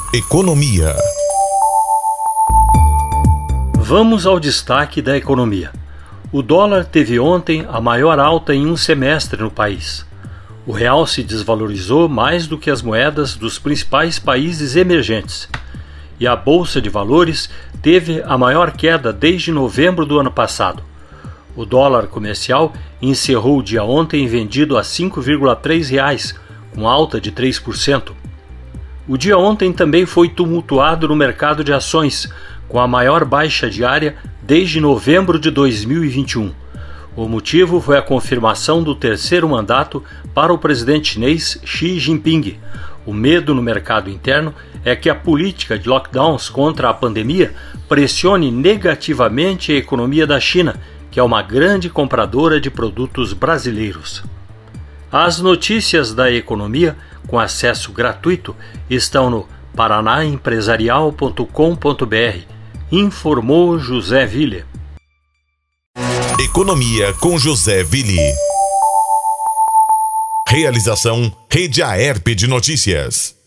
Economia. Vamos ao destaque da economia. O dólar teve ontem a maior alta em um semestre no país. O real se desvalorizou mais do que as moedas dos principais países emergentes. E a Bolsa de Valores teve a maior queda desde novembro do ano passado. O dólar comercial encerrou o dia ontem vendido a R$ 5,3, com alta de 3%. O dia ontem também foi tumultuado no mercado de ações, com a maior baixa diária desde novembro de 2021. O motivo foi a confirmação do terceiro mandato para o presidente chinês Xi Jinping. O medo no mercado interno é que a política de lockdowns contra a pandemia pressione negativamente a economia da China, que é uma grande compradora de produtos brasileiros. As notícias da economia, com acesso gratuito, estão no paranaempresarial.com.br. Informou José Ville. Economia com José Ville. Realização Rede Aerp de Notícias.